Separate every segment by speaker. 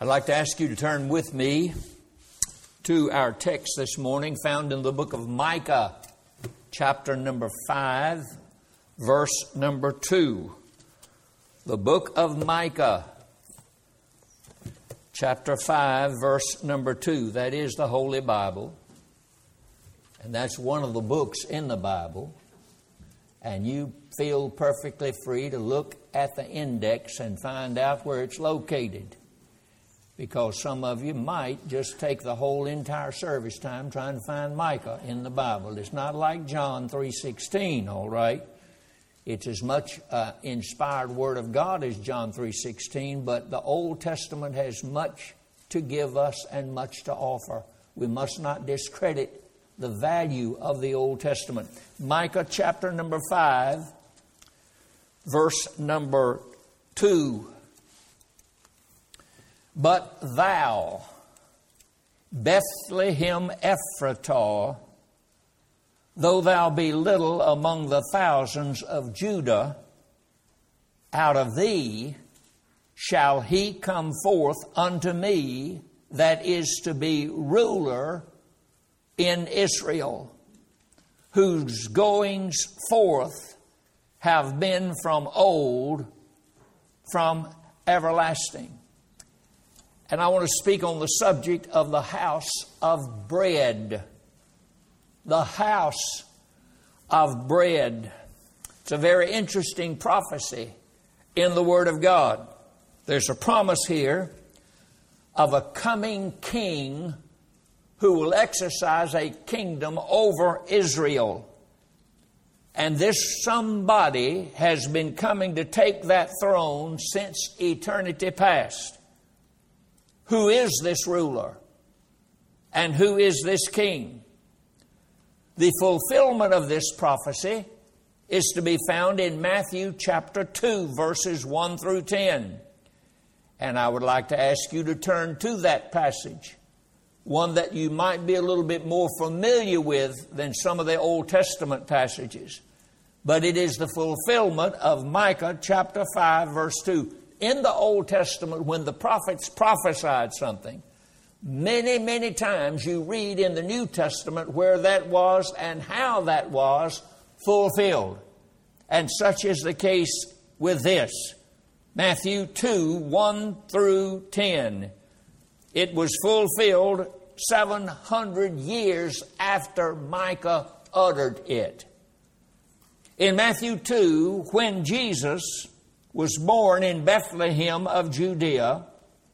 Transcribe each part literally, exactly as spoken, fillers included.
Speaker 1: I'd like to ask you to turn with me to our text this morning, found in the book of Micah, chapter number five, verse number two. The book of Micah, chapter five, verse number two. That is the Holy Bible. And that's one of the books in the Bible. And you feel perfectly free to look at the index and find out where it's located. Because some of you might just take the whole entire service time trying to find Micah in the Bible. It's not like John three sixteen, all right? It's as much uh, inspired Word of God as John three sixteen, but the Old Testament has much to give us and much to offer. We must not discredit the value of the Old Testament. Micah chapter number five, verse number two. But thou, Bethlehem Ephratah, though thou be little among the thousands of Judah, out of thee shall he come forth unto me that is to be ruler in Israel, whose goings forth have been from old, from everlasting. And I want to speak on the subject of the house of bread. The house of bread. It's a very interesting prophecy in the Word of God. There's a promise here of a coming king who will exercise a kingdom over Israel. And this somebody has been coming to take that throne since eternity past. Who is this ruler? And who is this king? The fulfillment of this prophecy is to be found in Matthew chapter two, verses one through ten. And I would like to ask you to turn to that passage, one that you might be a little bit more familiar with than some of the Old Testament passages. But it is the fulfillment of Micah chapter five, verse two. In the Old Testament, when the prophets prophesied something, many, many times you read in the New Testament where that was and how that was fulfilled. And such is the case with this. Matthew two, one through ten. It was fulfilled seven hundred years after Micah uttered it. In Matthew two, when Jesus was born in Bethlehem of Judea,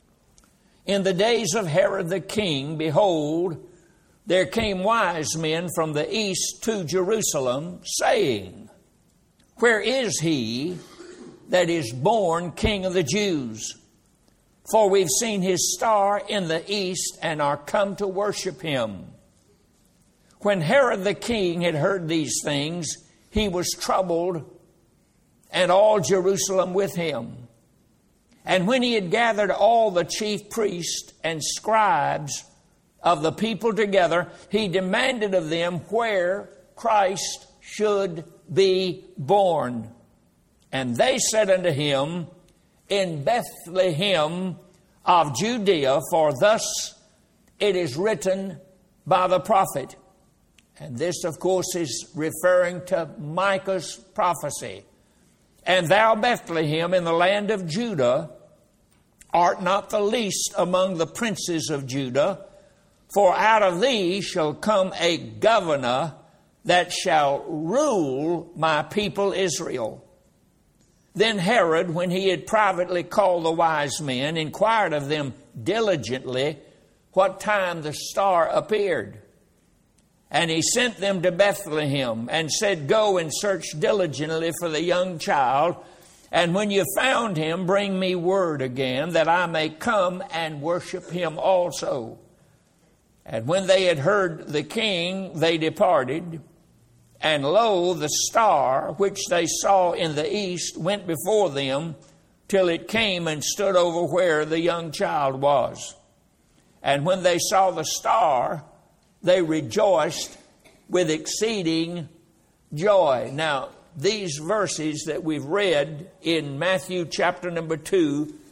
Speaker 1: in the days of Herod the king, behold, there came wise men from the east to Jerusalem, saying, Where is he that is born King of the Jews? For we've seen his star in the east and are come to worship him. When Herod the king had heard these things, he was troubled, and all Jerusalem with him. And when he had gathered all the chief priests and scribes of the people together, he demanded of them where Christ should be born. And they said unto him, In Bethlehem of Judea, for thus it is written by the prophet. And this, of course, is referring to Micah's prophecy. And thou, Bethlehem, in the land of Judah, art not the least among the princes of Judah, for out of thee shall come a governor that shall rule my people Israel. Then Herod, when he had privately called the wise men, inquired of them diligently what time the star appeared. And he sent them to Bethlehem and said, Go and search diligently for the young child, and when you found him, bring me word again, that I may come and worship him also. And when they had heard the king, they departed. And lo, the star which they saw in the east went before them, till it came and stood over where the young child was. And when they saw the star, they rejoiced with exceeding joy. Now, these verses that we've read in Matthew chapter number two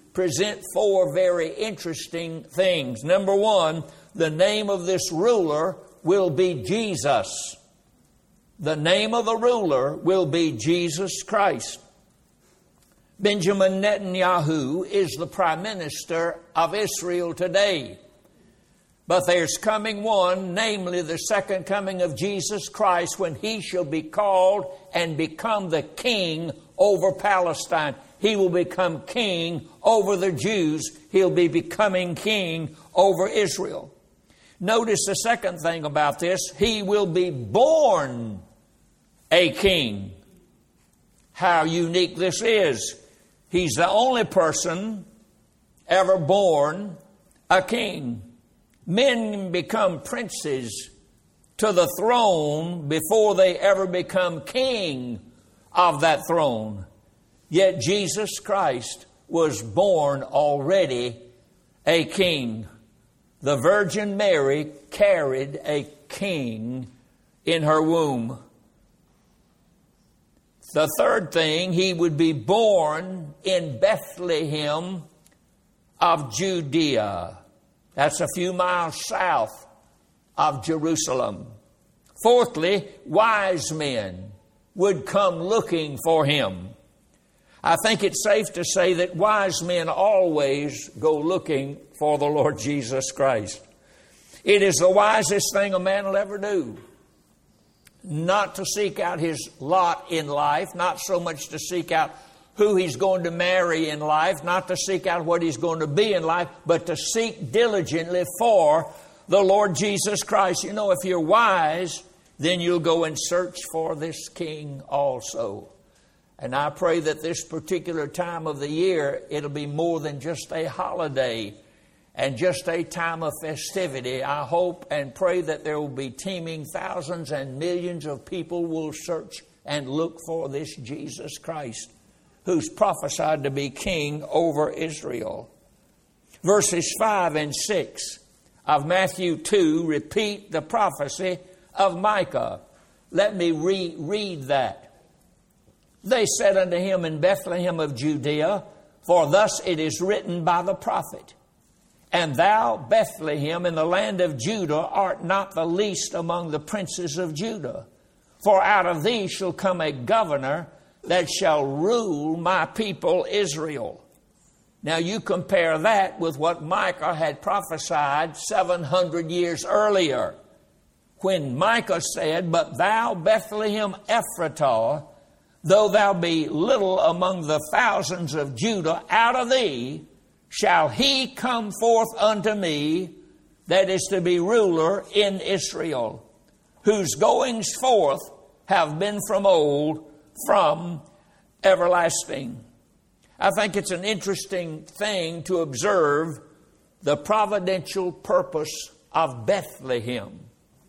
Speaker 1: present four very interesting things. Number one, the name of this ruler will be Jesus. The name of the ruler will be Jesus Christ. Benjamin Netanyahu is the prime minister of Israel today. But there's coming one, namely the second coming of Jesus Christ, when he shall be called and become the king over Palestine. He will become king over the Jews. He'll be becoming king over Israel. Notice the second thing about this. He will be born a king. How unique this is. He's the only person ever born a king. Men become princes to the throne before they ever become king of that throne. Yet Jesus Christ was born already a king. The Virgin Mary carried a king in her womb. The third thing, he would be born in Bethlehem of Judea. That's a few miles south of Jerusalem. Fourthly, wise men would come looking for him. I think it's safe to say that wise men always go looking for the Lord Jesus Christ. It is the wisest thing a man will ever do. Not to seek out his lot in life, not so much to seek out who he's going to marry in life, not to seek out what he's going to be in life, but to seek diligently for the Lord Jesus Christ. You know, if you're wise, then you'll go and search for this king also. And I pray that this particular time of the year, it'll be more than just a holiday and just a time of festivity. I hope and pray that there will be teeming thousands and millions of people will search and look for this Jesus Christ, who's prophesied to be king over Israel. Verses five and six of Matthew two repeat the prophecy of Micah. Let me re- read that. They said unto him in Bethlehem of Judea, for thus it is written by the prophet, and thou, Bethlehem, in the land of Judah, art not the least among the princes of Judah. For out of thee shall come a governor that shall rule my people Israel. Now you compare that with what Micah had prophesied seven hundred years earlier, when Micah said, but thou, Bethlehem Ephratah, though thou be little among the thousands of Judah, out of thee shall he come forth unto me that is to be ruler in Israel, whose goings forth have been from old, from everlasting. I think it's an interesting thing to observe the providential purpose of Bethlehem.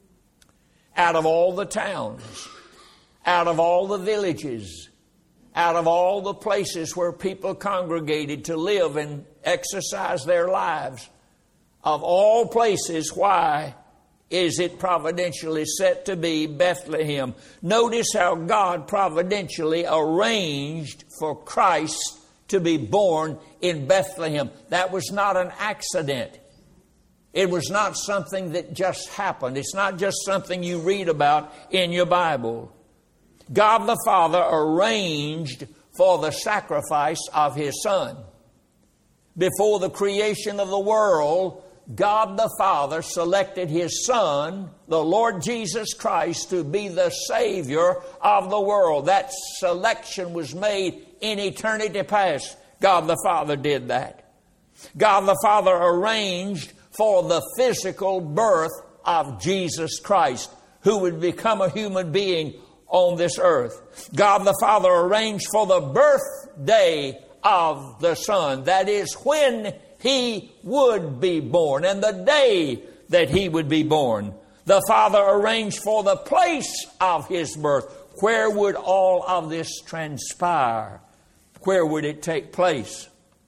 Speaker 1: Out of all the towns, out of all the villages, out of all the places where people congregated to live and exercise their lives, of all places, why is it providentially set to be Bethlehem? Notice how God providentially arranged for Christ to be born in Bethlehem. That was not an accident. It was not something that just happened. It's not just something you read about in your Bible. God the Father arranged for the sacrifice of His Son. Before the creation of the world, God the Father selected His Son, the Lord Jesus Christ, to be the Savior of the world. That selection was made in eternity past. God the Father did that. God the Father arranged for the physical birth of Jesus Christ, who would become a human being on this earth. God the Father arranged for the birthday of the Son. That is when He would be born and the day that He would be born. The Father arranged for the place of His birth. Where would all of this transpire? Where would it take place?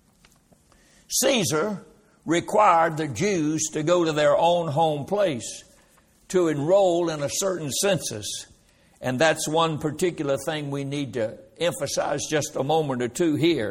Speaker 1: Caesar required the Jews to go to their own home place to enroll in a certain census. And that's one particular thing we need to emphasize just a moment or two here.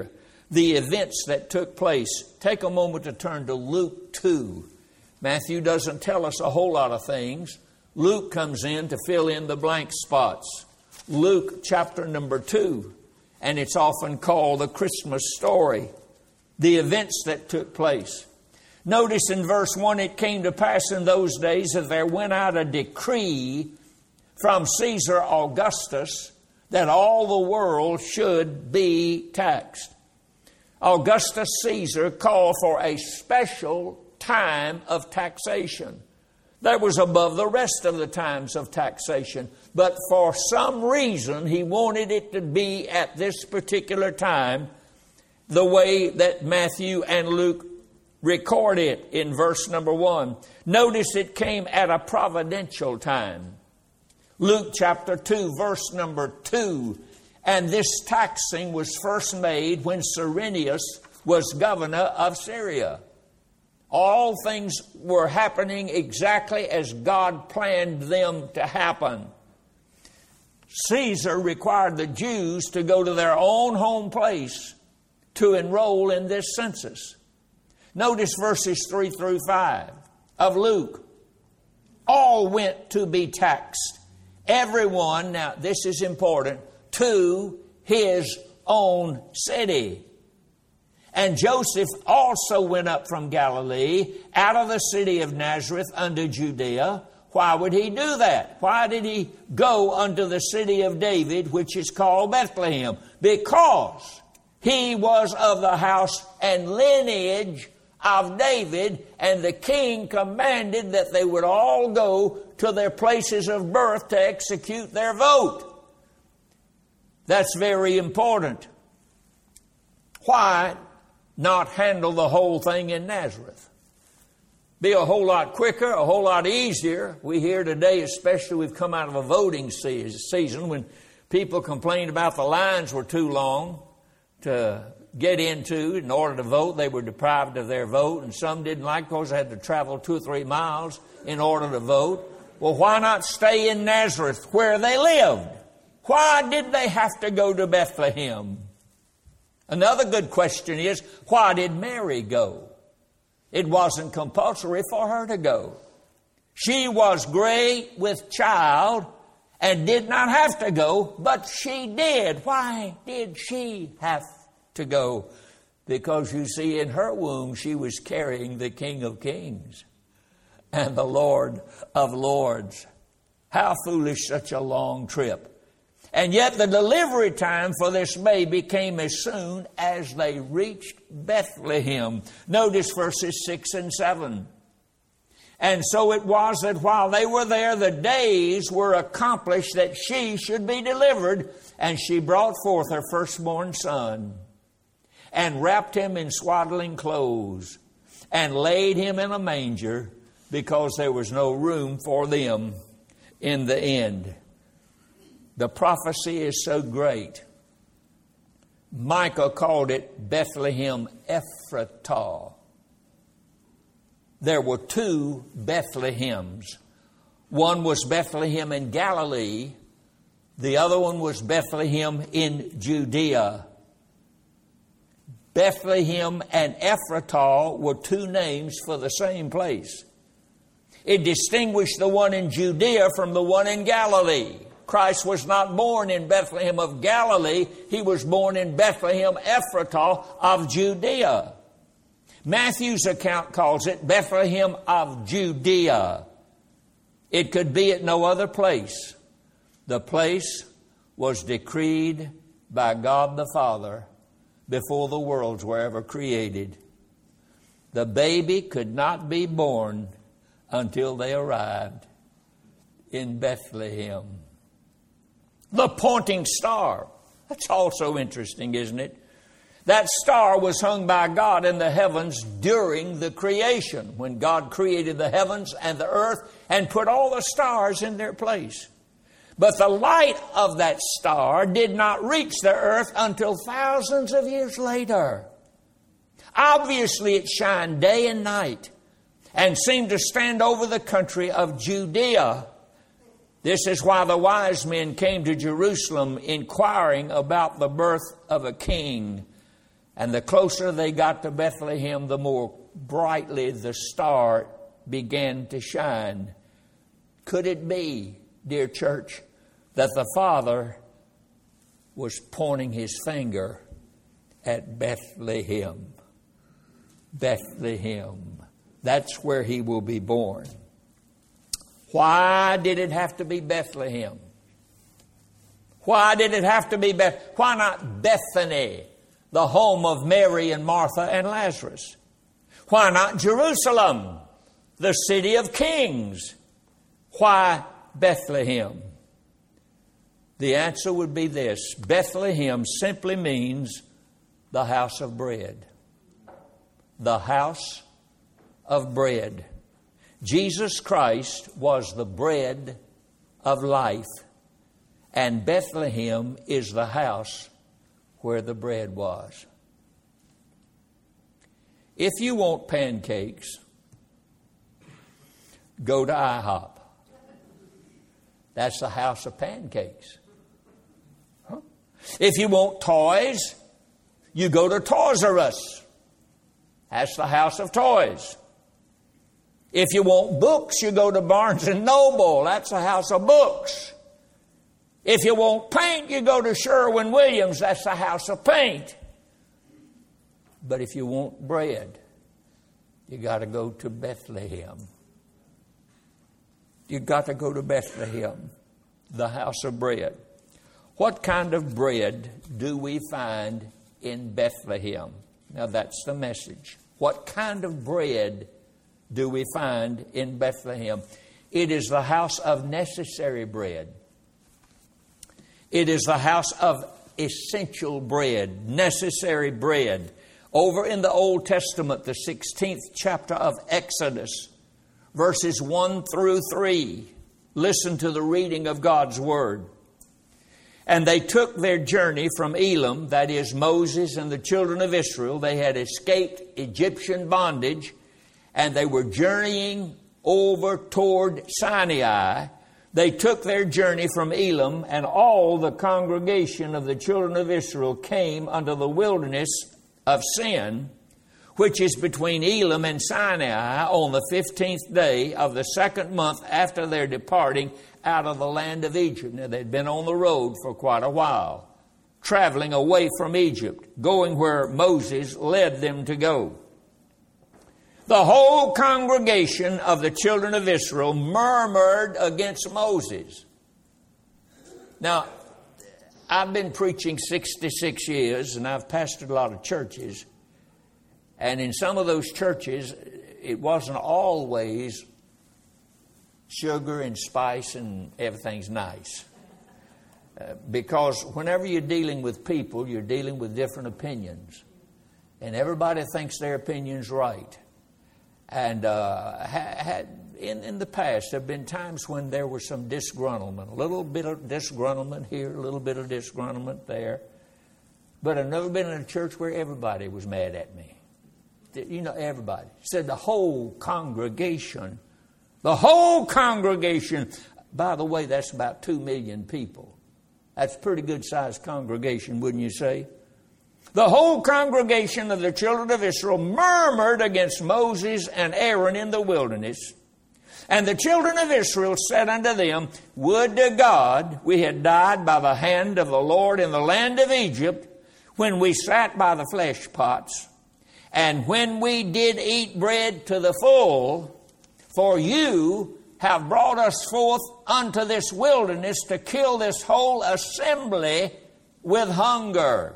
Speaker 1: the events that took place. Take a moment to turn to Luke two. Matthew doesn't tell us a whole lot of things. Luke comes in to fill in the blank spots. Luke chapter number two, and it's often called the Christmas story, the events that took place. Notice in verse one, it came to pass in those days that there went out a decree from Caesar Augustus that all the world should be taxed. Augustus Caesar called for a special time of taxation that was above the rest of the times of taxation. But for some reason, he wanted it to be at this particular time, the way that Matthew and Luke record it in verse number one. Notice it came at a providential time. Luke chapter two, verse number two. And this taxing was first made when Cyrenius was governor of Syria. All things were happening exactly as God planned them to happen. Caesar required the Jews to go to their own home place to enroll in this census. Notice verses three through five of Luke. All went to be taxed. Everyone, now this is important, to his own city. And Joseph also went up from Galilee, out of the city of Nazareth unto Judea. Why would he do that? Why did he go unto the city of David, which is called Bethlehem? Because he was of the house and lineage of David, and the king commanded that they would all go to their places of birth to execute their vote. That's very important. Why not handle the whole thing in Nazareth? Be a whole lot quicker, a whole lot easier. We hear today, especially we've come out of a voting season when people complained about the lines were too long to get into in order to vote. They were deprived of their vote, and some didn't like because they had to travel two or three miles in order to vote. Well, why not stay in Nazareth where they lived? Why did they have to go to Bethlehem? Another good question is, why did Mary go? It wasn't compulsory for her to go. She was great with child and did not have to go, but she did. Why did she have to go? Because you see, in her womb she was carrying the King of Kings and the Lord of Lords. How foolish such a long trip. And yet the delivery time for this baby came as soon as they reached Bethlehem. Notice verses six and seven. And so it was that while they were there, the days were accomplished that she should be delivered. And she brought forth her firstborn son, and wrapped him in swaddling clothes, and laid him in a manger, because there was no room for them in the inn. The prophecy is so great. Micah called it Bethlehem Ephratah. There were two Bethlehems. One was Bethlehem in Galilee. The other one was Bethlehem in Judea. Bethlehem and Ephratah were two names for the same place. It distinguished the one in Judea from the one in Galilee. Christ was not born in Bethlehem of Galilee. He was born in Bethlehem Ephratah of Judea. Matthew's account calls it Bethlehem of Judea. It could be at no other place. The place was decreed by God the Father before the worlds were ever created. The baby could not be born until they arrived in Bethlehem. The pointing star. That's also interesting, isn't it? That star was hung by God in the heavens during the creation, when God created the heavens and the earth and put all the stars in their place. But the light of that star did not reach the earth until thousands of years later. Obviously, it shined day and night and seemed to stand over the country of Judea. This is why the wise men came to Jerusalem inquiring about the birth of a king. And the closer they got to Bethlehem, the more brightly the star began to shine. Could it be, dear church, that the Father was pointing his finger at Bethlehem? Bethlehem. That's where he will be born. Why did it have to be Bethlehem? Why did it have to be Beth? Why not Bethany, the home of Mary and Martha and Lazarus? Why not Jerusalem, the city of kings? Why Bethlehem? The answer would be this. Bethlehem simply means the house of bread. The house of bread. Jesus Christ was the bread of life, and Bethlehem is the house where the bread was. If you want pancakes, go to IHOP. That's the house of pancakes. Huh? If you want toys, you go to Toys R Us. That's the house of toys. If you want books, you go to Barnes and Noble. That's the house of books. If you want paint, you go to Sherwin-Williams. That's the house of paint. But if you want bread, you got to go to Bethlehem. You got to go to Bethlehem, the house of bread. What kind of bread do we find in Bethlehem? Now that's the message. What kind of bread do we find in Bethlehem? It is the house of necessary bread. It is the house of essential bread, necessary bread. Over in the Old Testament, the sixteenth chapter of Exodus, verses one through three. Listen to the reading of God's Word. And they took their journey from Elim, that is Moses and the children of Israel. They had escaped Egyptian bondage, and they were journeying over toward Sinai. They took their journey from Elim, and all the congregation of the children of Israel came unto the wilderness of Sin, which is between Elim and Sinai, on the fifteenth day of the second month after their departing out of the land of Egypt. Now, they'd been on the road for quite a while, traveling away from Egypt, going where Moses led them to go. The whole congregation of the children of Israel murmured against Moses. Now, I've been preaching sixty-six years, and I've pastored a lot of churches. And in some of those churches, it wasn't always sugar and spice and everything's nice. Uh, because whenever you're dealing with people, you're dealing with different opinions. And everybody thinks their opinion's right. And uh, had, in, in the past, there have been times when there was some disgruntlement. A little bit of disgruntlement here, a little bit of disgruntlement there. But I've never been in a church where everybody was mad at me. You know, everybody. Said the whole congregation. The whole congregation. By the way, that's about two million people. That's a pretty good sized congregation, wouldn't you say? The whole congregation of the children of Israel murmured against Moses and Aaron in the wilderness. And the children of Israel said unto them, Would to God we had died by the hand of the Lord in the land of Egypt, when we sat by the flesh pots, and when we did eat bread to the full. For you have brought us forth unto this wilderness to kill this whole assembly with hunger.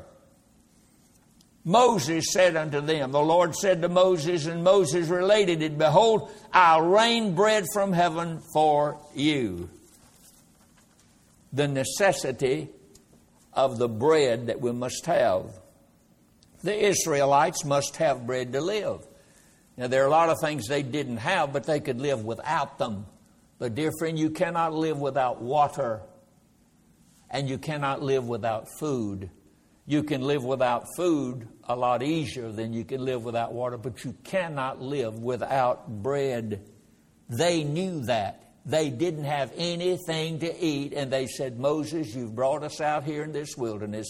Speaker 1: Moses said unto them, the Lord said to Moses, and Moses related it, Behold, I'll rain bread from heaven for you. The necessity of the bread that we must have. The Israelites must have bread to live. Now, there are a lot of things they didn't have, but they could live without them. But, dear friend, you cannot live without water, and you cannot live without food. You can live without food a lot easier than you can live without water, but you cannot live without bread. They knew that. They didn't have anything to eat, and they said, Moses, you've brought us out here in this wilderness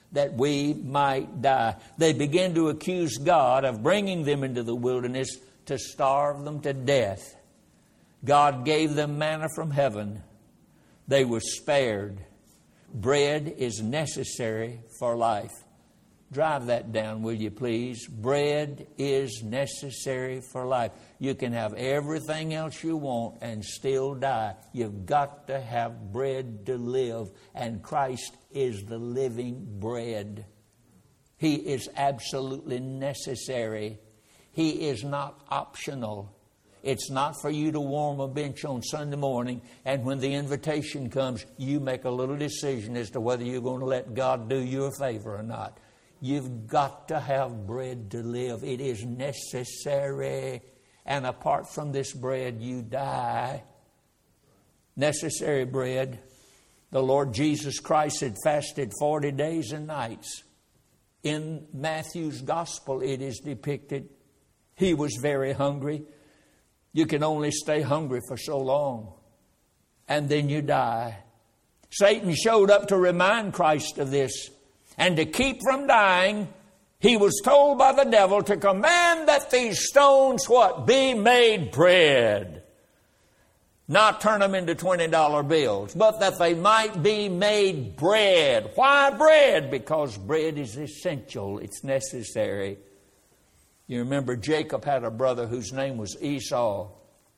Speaker 1: that we might die. They began to accuse God of bringing them into the wilderness to starve them to death. God gave them manna from heaven. They were spared. Bread is necessary for life. Drive that down, will you please? Bread is necessary for life. You can have everything else you want and still die. You've got to have bread to live, and Christ is the living bread. He is absolutely necessary. He is not optional. It's not for you to warm a bench on Sunday morning, and when the invitation comes, you make a little decision as to whether you're going to let God do you a favor or not. You've got to have bread to live. It is necessary. And apart from this bread, you die. Necessary bread. The Lord Jesus Christ had fasted forty days and nights. In Matthew's gospel, it is depicted. He was very hungry. You can only stay hungry for so long, and then you die. Satan showed up to remind Christ of this. And to keep from dying, he was told by the devil to command that these stones, what? Be made bread. Not turn them into twenty dollar bills, but that they might be made bread. Why bread? Because bread is essential. It's necessary. You remember Jacob had a brother whose name was Esau.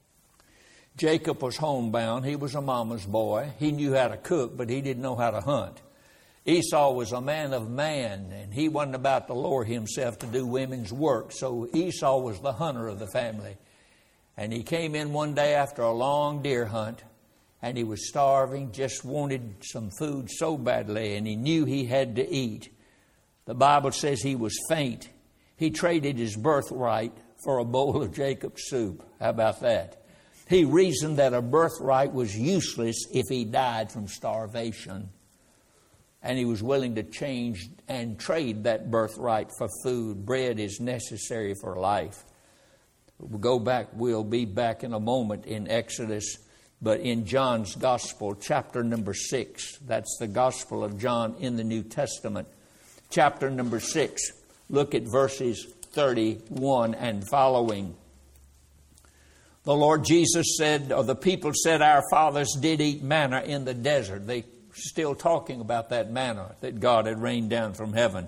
Speaker 1: Jacob was homebound. He was a mama's boy. He knew how to cook, but he didn't know how to hunt. Esau was a man of man, and he wasn't about to lower himself to do women's work. So Esau was the hunter of the family. And he came in one day after a long deer hunt, and he was starving, just wanted some food so badly, and he knew he had to eat. The Bible says he was faint. He traded his birthright for a bowl of Jacob's soup. How about that? He reasoned that a birthright was useless if he died from starvation. And he was willing to change and trade that birthright for food. Bread is necessary for life. We'll go back, we'll be back in a moment in Exodus, but in John's Gospel, chapter number six. That's the Gospel of John in the New Testament. Chapter number six. Look at verses thirty-one and following. The Lord Jesus said, or the people said, our fathers did eat manna in the desert. They still talking about that manna that God had rained down from heaven.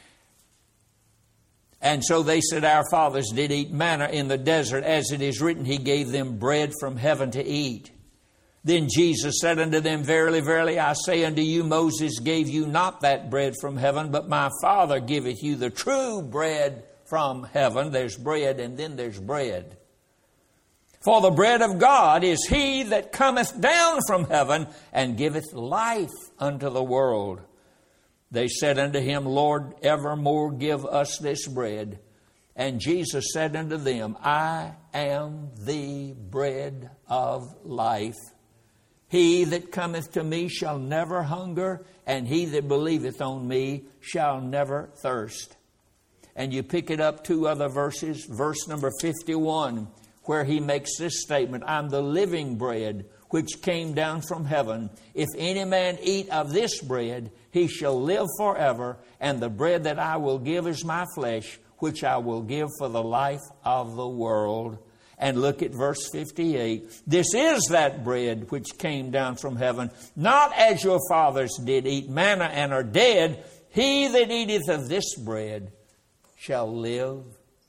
Speaker 1: And so they said, our fathers did eat manna in the desert, as it is written, He gave them bread from heaven to eat. Then Jesus said unto them, verily, verily, I say unto you, Moses gave you not that bread from heaven, but my Father giveth you the true bread from heaven. There's bread, and then there's bread. For the bread of God is He that cometh down from heaven and giveth life unto the world. They said unto Him, Lord, evermore give us this bread. And Jesus said unto them, I am the bread of life. He that cometh to me shall never hunger, and he that believeth on me shall never thirst. And you pick it up two other verses, verse number fifty-one, where He makes this statement, I'm the living bread which came down from heaven. If any man eat of this bread, he shall live forever. And the bread that I will give is my flesh, which I will give for the life of the world. And look at verse fifty-eight. This is that bread which came down from heaven, not as your fathers did eat manna and are dead. He that eateth of this bread shall live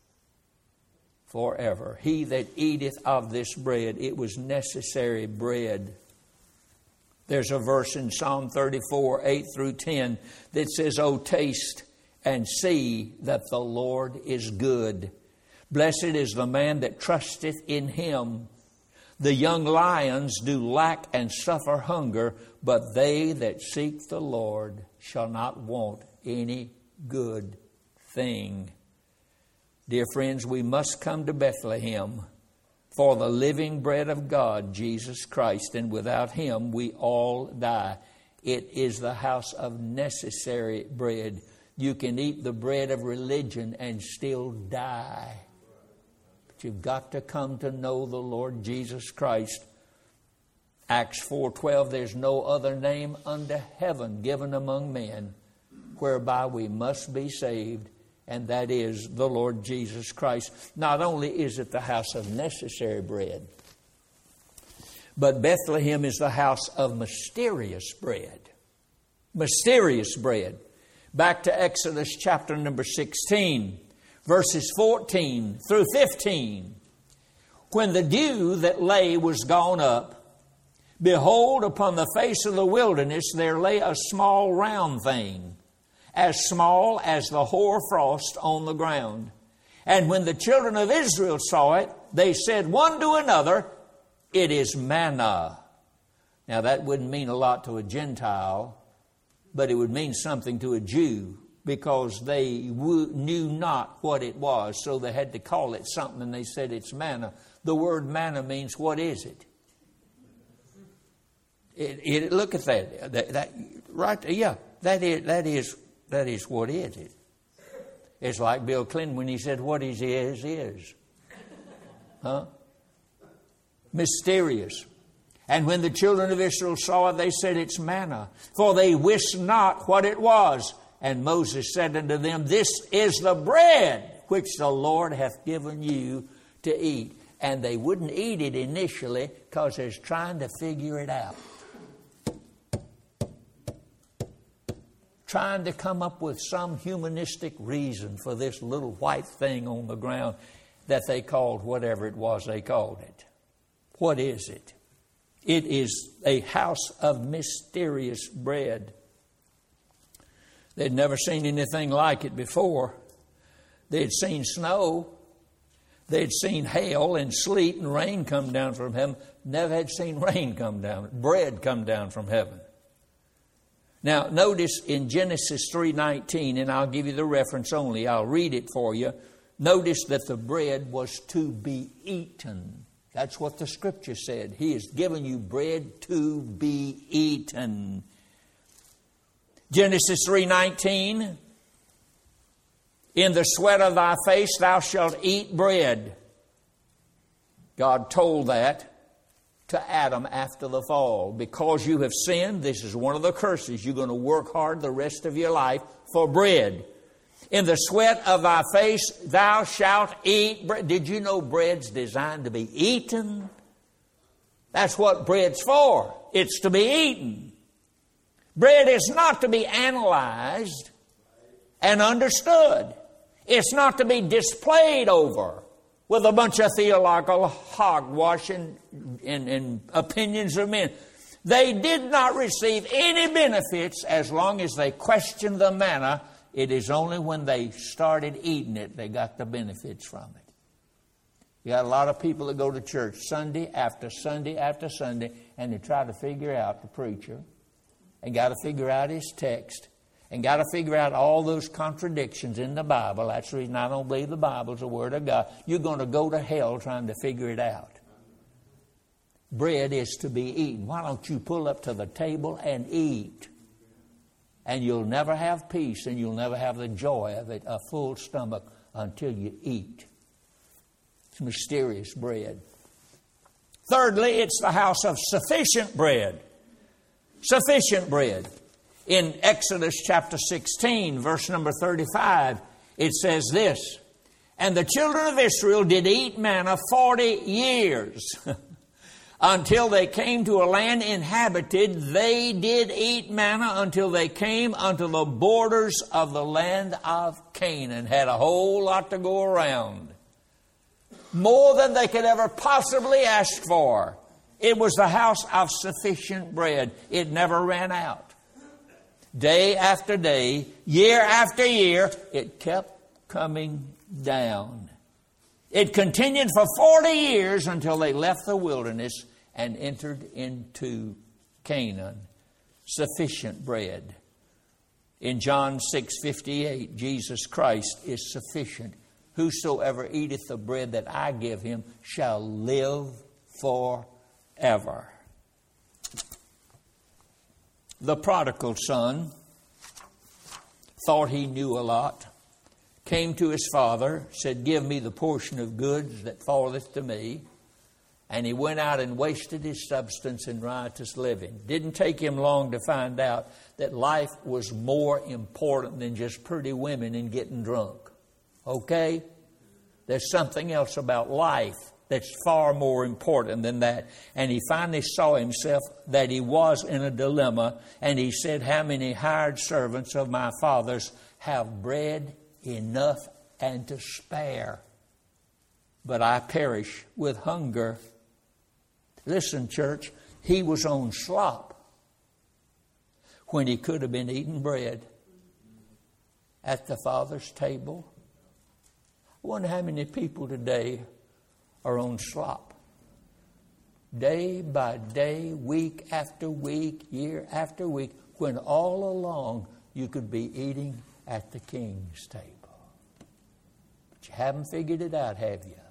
Speaker 1: forever. He that eateth of this bread. It was necessary bread. There's a verse in Psalm thirty-four, eight through ten that says, O taste and see that the Lord is good. Blessed is the man that trusteth in Him. The young lions do lack and suffer hunger, but they that seek the Lord shall not want any good thing. Dear friends, we must come to Bethlehem for the living bread of God, Jesus Christ, and without Him we all die. It is the house of necessary bread. You can eat the bread of religion and still die. But you've got to come to know the Lord Jesus Christ. Acts four twelve, there's no other name under heaven given among men whereby we must be saved, and that is the Lord Jesus Christ. Not only is it the house of necessary bread, but Bethlehem is the house of mysterious bread. Mysterious bread. Back to Exodus chapter number sixteen, verses fourteen through fifteen. When the dew that lay was gone up, behold, upon the face of the wilderness there lay a small round thing, as small as the hoar frost on the ground. And when the children of Israel saw it, they said one to another, it is manna. Now that wouldn't mean a lot to a Gentile, but it would mean something to a Jew, because they w- knew not what it was, so they had to call it something, and they said it's manna. The word manna means, what is it? It, it look at that. that, that right, yeah, that is, that is, that is what is it. It's like Bill Clinton when he said, what is is, is. Huh? Mysterious. And when the children of Israel saw it, they said, it's manna, for they wist not what it was. And Moses said unto them, this is the bread which the Lord hath given you to eat. And they wouldn't eat it initially because they was trying to figure it out. Trying to come up with some humanistic reason for this little white thing on the ground that they called whatever it was they called it. What is it? It is a house of mysterious bread. They'd never seen anything like it before. They'd seen snow. They'd seen hail and sleet and rain come down from heaven. Never had seen rain come down, bread come down from heaven. Now, notice in Genesis three nineteen, and I'll give you the reference only. I'll read it for you. Notice that the bread was to be eaten. That's what the Scripture said. He has given you bread to be eaten. Genesis three nineteen, in the sweat of thy face thou shalt eat bread. God told that to Adam after the fall. Because you have sinned, this is one of the curses. You're going to work hard the rest of your life for bread. In the sweat of thy face thou shalt eat bread. Did you know bread's designed to be eaten? That's what bread's for. It's to be eaten. Bread is not to be analyzed and understood. It's not to be displayed over with a bunch of theological hogwash and, and, and opinions of men. They did not receive any benefits as long as they questioned the manna. It is only when they started eating it they got the benefits from it. You got a lot of people that go to church Sunday after Sunday after Sunday, and they try to figure out the preacher, and got to figure out his text, and got to figure out all those contradictions in the Bible. That's the reason I don't believe the Bible's the Word of God. You're going to go to hell trying to figure it out. Bread is to be eaten. Why don't you pull up to the table and eat? And you'll never have peace, and you'll never have the joy of it, a full stomach, until you eat. It's mysterious bread. Thirdly, it's the house of sufficient bread. Sufficient bread. In Exodus chapter sixteen, verse number thirty-five, it says this, and the children of Israel did eat manna forty years. Until they came to a land inhabited, they did eat manna until they came unto the borders of the land of Canaan. Had a whole lot to go around. More than they could ever possibly ask for. It was the house of sufficient bread. It never ran out. Day after day, year after year, it kept coming down. It continued for forty years until they left the wilderness and entered into Canaan. Sufficient bread. In John six fifty-eight, Jesus Christ is sufficient. Whosoever eateth the bread that I give him shall live forever. The prodigal son thought he knew a lot. Came to his father, said, give me the portion of goods that falleth to me. And he went out and wasted his substance in riotous living. Didn't take him long to find out that life was more important than just pretty women and getting drunk. Okay? There's something else about life that's far more important than that. And he finally saw himself that he was in a dilemma. And he said, how many hired servants of my father's have bread enough and to spare, but I perish with hunger? Listen, church, he was on slop when he could have been eating bread at the Father's table. I wonder how many people today are on slop. Day by day, week after week, year after week, when all along you could be eating at the King's table. But you haven't figured it out, have you?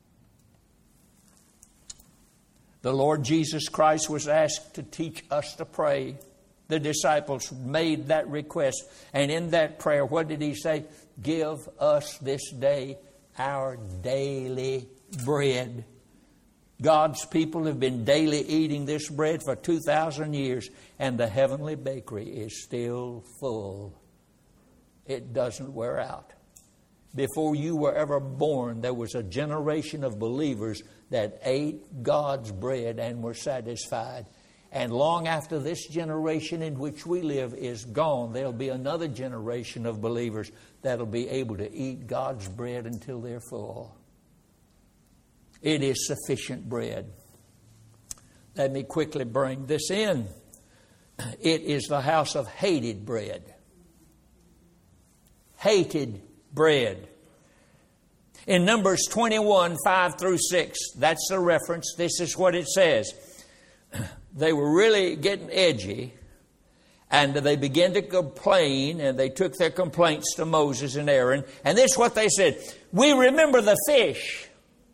Speaker 1: The Lord Jesus Christ was asked to teach us to pray. The disciples made that request. And in that prayer, what did he say? Give us this day our daily bread. God's people have been daily eating this bread for two thousand years, and the heavenly bakery is still full. It doesn't wear out. Before you were ever born, there was a generation of believers that ate God's bread and were satisfied. And long after this generation in which we live is gone, there'll be another generation of believers that'll be able to eat God's bread until they're full. It is sufficient bread. Let me quickly bring this in. It is the house of hated bread. Hated bread. In Numbers twenty-one, five through six, that's the reference. This is what it says. They were really getting edgy, and they began to complain, and they took their complaints to Moses and Aaron. And this is what they said. We remember the fish.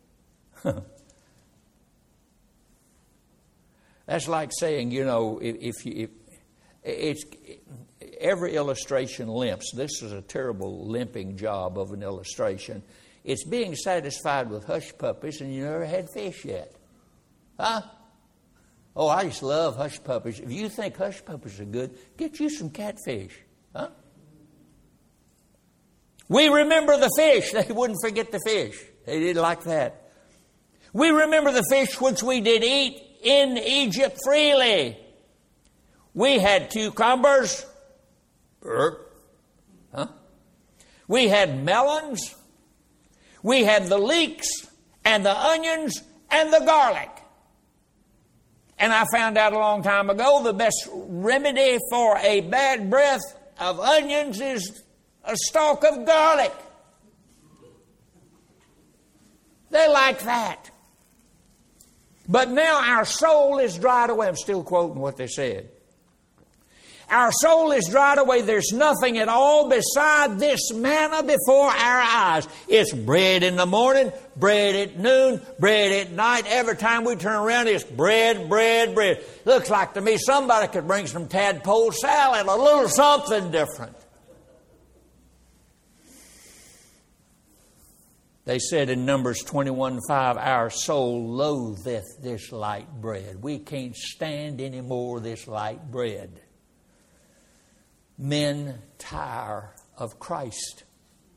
Speaker 1: That's like saying, you know, if, if you... If, it's every illustration limps. This is a terrible limping job of an illustration. It's being satisfied with hush puppies, and you never had fish yet. Huh? Oh, I just love hush puppies. If you think hush puppies are good, get you some catfish. Huh? We remember the fish. They wouldn't forget the fish. They didn't like that. We remember the fish which we did eat in Egypt freely. We had cucumbers. Huh? We had melons. We had the leeks and the onions and the garlic. And I found out a long time ago the best remedy for a bad breath of onions is a stalk of garlic. They like that. But now our soul is dried away. I'm still quoting what they said. Our soul is dried away. There's nothing at all beside this manna before our eyes. It's bread in the morning, bread at noon, bread at night. Every time we turn around, it's bread, bread, bread. Looks like to me somebody could bring some tadpole salad, a little something different. They said in Numbers twenty-one five, our soul loatheth this light bread. We can't stand any more of this light bread. Men tire of Christ.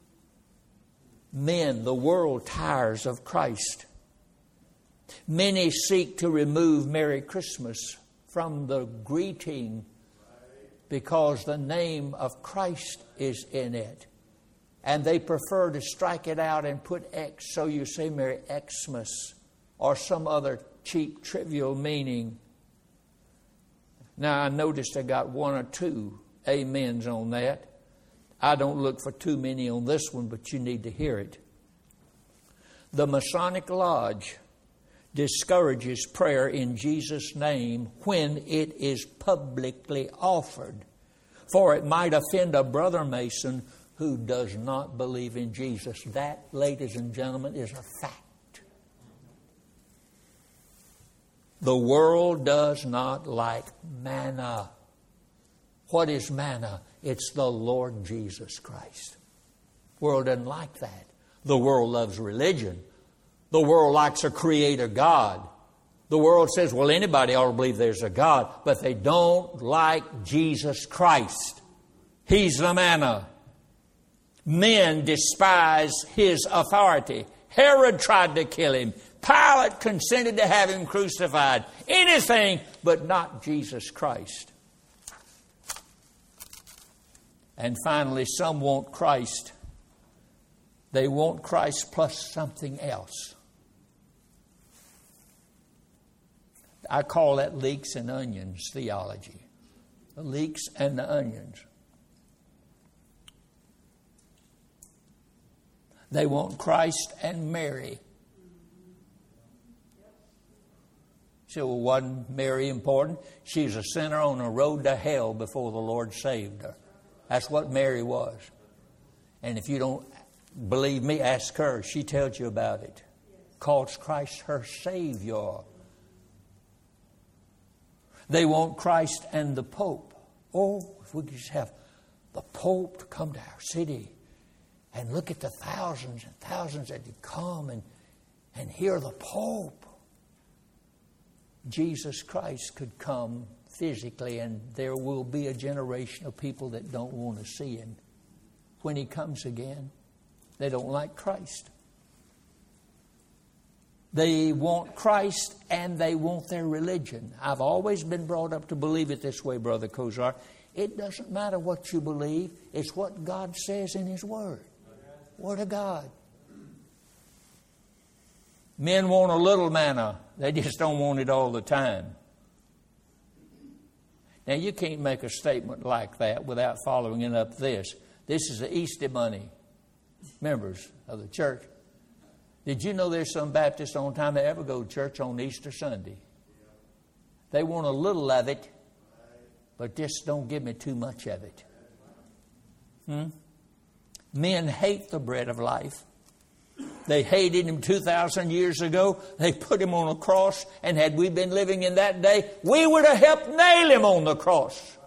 Speaker 1: Men, the world tires of Christ. Many seek to remove Merry Christmas from the greeting because the name of Christ is in it. And they prefer to strike it out and put X, so you say Merry Xmas or some other cheap, trivial meaning. Now, I noticed I got one or two amens on that. I don't look for too many on this one, but you need to hear it. The Masonic Lodge discourages prayer in Jesus' name when it is publicly offered, for it might offend a brother Mason who does not believe in Jesus. That, ladies and gentlemen, is a fact. The world does not like manna. What is manna? It's the Lord Jesus Christ. The world doesn't like that. The world loves religion. The world likes a creator God. The world says, well, anybody ought to believe there's a God, but they don't like Jesus Christ. He's the manna. Men despise His authority. Herod tried to kill Him. Pilate consented to have Him crucified. Anything but not Jesus Christ. And finally, some want Christ. They want Christ plus something else. I call that leeks and onions theology. The leeks and the onions. They want Christ and Mary. So, well, wasn't Mary important? She's a sinner on a road to hell before the Lord saved her. That's what Mary was. And if you don't believe me, ask her. She tells you about it. Calls Christ her Savior. They want Christ and the Pope. Oh, if we could just have the Pope to come to our city and look at the thousands and thousands that would come and, and hear the Pope. Jesus Christ could come physically, and there will be a generation of people that don't want to see Him when He comes again. They don't like Christ. They want Christ and they want their religion. I've always been brought up to believe it this way, Brother Kozar. It doesn't matter what you believe. It's what God says in His Word. Word of God. Men want a little manna. They just don't want it all the time. Now, you can't make a statement like that without following it up this. This is the Easter Bunny, members of the church. Did you know there's some Baptists on time that ever go to church on Easter Sunday? They want a little of it, but just don't give me too much of it. Hmm? Men hate the bread of life. They hated Him two thousand years ago. They put Him on a cross, and had we been living in that day, we would have helped nail Him on the cross.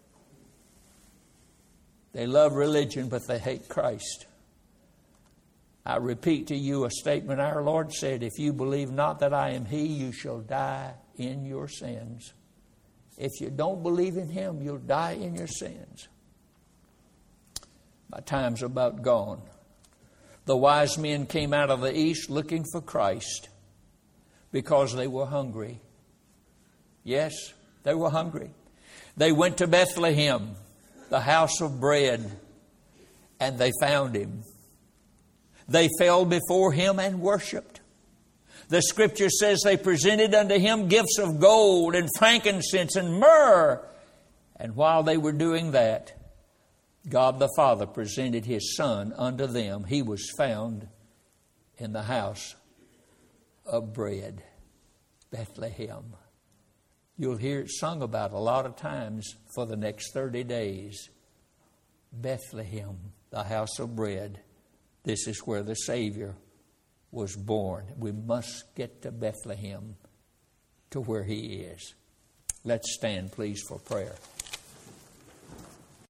Speaker 1: They love religion, but they hate Christ. I repeat to you a statement our Lord said, if you believe not that I am He, you shall die in your sins. If you don't believe in Him, you'll die in your sins. My time's about gone. The wise men came out of the east looking for Christ because they were hungry. Yes, they were hungry. They went to Bethlehem, the house of bread, and they found Him. They fell before Him and worshiped. The Scripture says they presented unto Him gifts of gold and frankincense and myrrh. And while they were doing that, God the Father presented His Son unto them. He was found in the house of bread, Bethlehem. You'll hear it sung about a lot of times for the next thirty days. Bethlehem, the house of bread. This is where the Savior was born. We must get to Bethlehem, to where He is. Let's stand, please, for prayer.